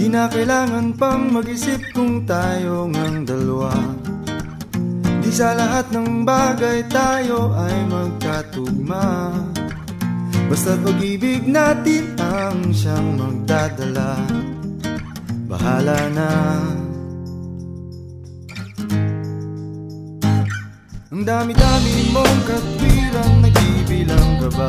Di na kailangan pang mag-isip kung tayo ngang dalawa. Di sa lahat ng bagay tayo ay magkatugma. Basta't pag-ibig natin ang siyang magdadala. Bahala na. Ang dami-dami mong katwiran, nagbibilang ka ba?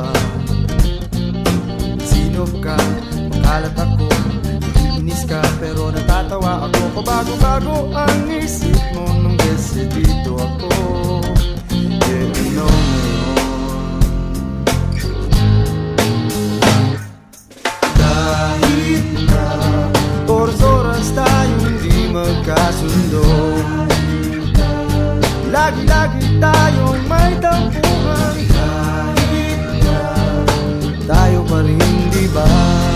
Sino ka? Makalat ako, inis ka, pero natatawa ako. Pabago-bago ang isip mo nung desidido ako. Yeah, I know kahit na oras-oras tayong di magkasundo, lagi-lagi tayong may tampuhan. Kahit na tayo pa rin, di ba?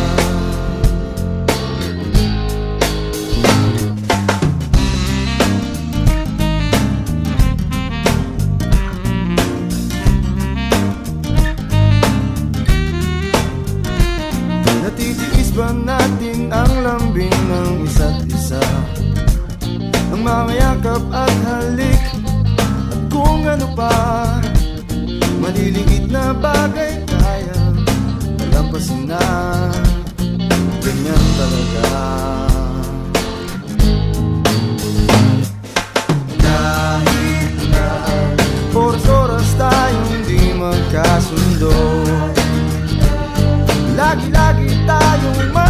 Natitiis ba natin ang lambing ng isa't isa? Ang mamayakap at halik, at kung ano pa, maliliit na bagay kaya malampasin na. Ganyan talaga. Kahit na oras-oras tayong di magkasundo, lagi-lagi tayong